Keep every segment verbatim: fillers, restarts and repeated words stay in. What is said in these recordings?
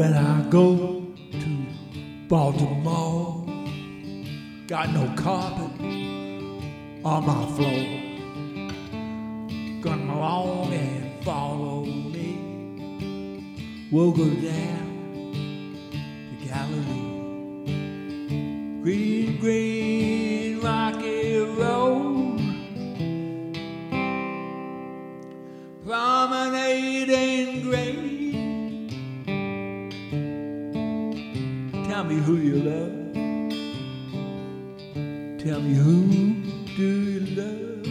when I go to Baltimore, got no carpet on my floor. Come along and follow me. We'll go down to Galilee. Green, green, rocky road, promenading grain. Tell me who you love. Tell me who do you love.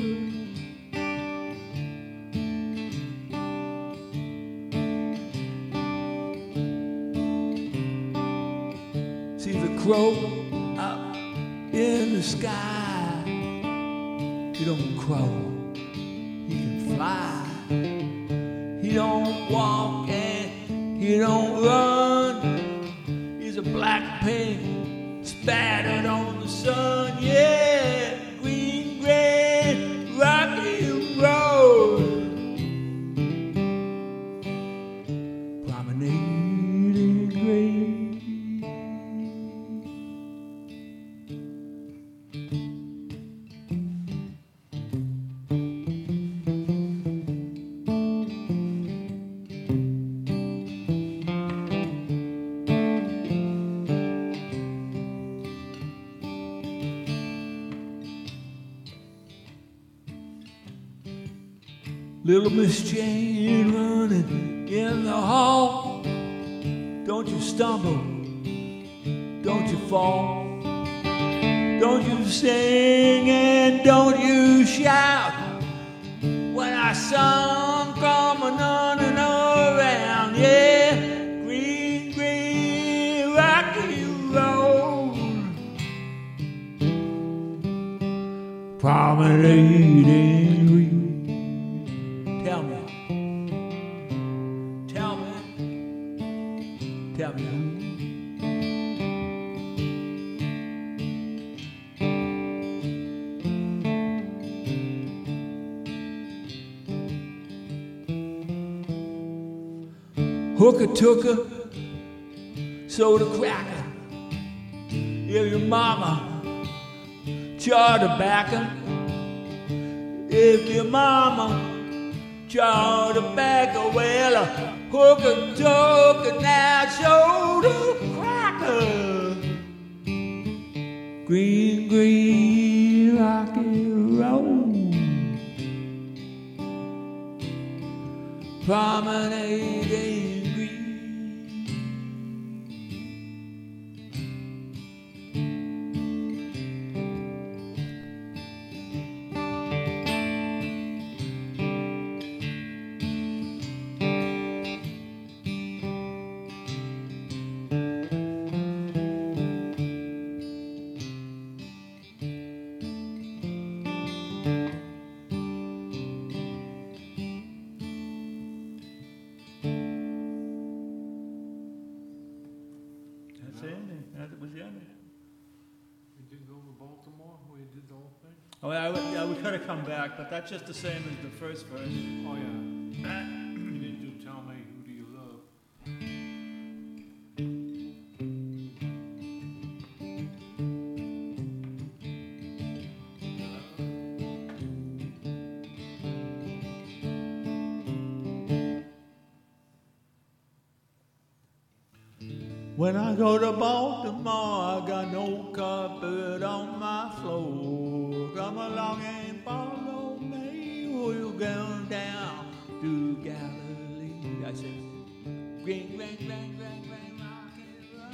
See the crow up in the sky. He don't crow, he can fly. He don't walk and he don't run. He's a black pig spattered on the sun. Yeah, green, gray, rocky road, promenading grain. Little Miss Jane running in the hall. Don't you stumble, don't you fall. Don't you sing and don't you shout. When I sung, come on and around. Yeah, green, green, rocky road, promenading green. Tell me, tell me, tell me who. Hooker tooker, soda cracker. If your mama chaw tobacco, if your mama chaw tobacco, well, a hooker tooker now soda cracker. Green, green, rocky road, promenading. That was the ending. You didn't go to Baltimore where you did the whole thing? Oh, yeah, I, yeah, we could have come back, but that's just the same as the first verse. Oh, yeah. You didn't do Tell Me Who Do You Love. When I go to Baltimore, I got no carpet on my floor. Come along and follow me, we'll go down to Galilee. I said, green, green, green, green, green, rocky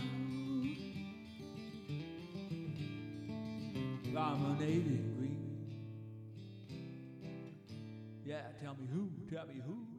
road, promenading green. Yeah, tell me who, tell me who.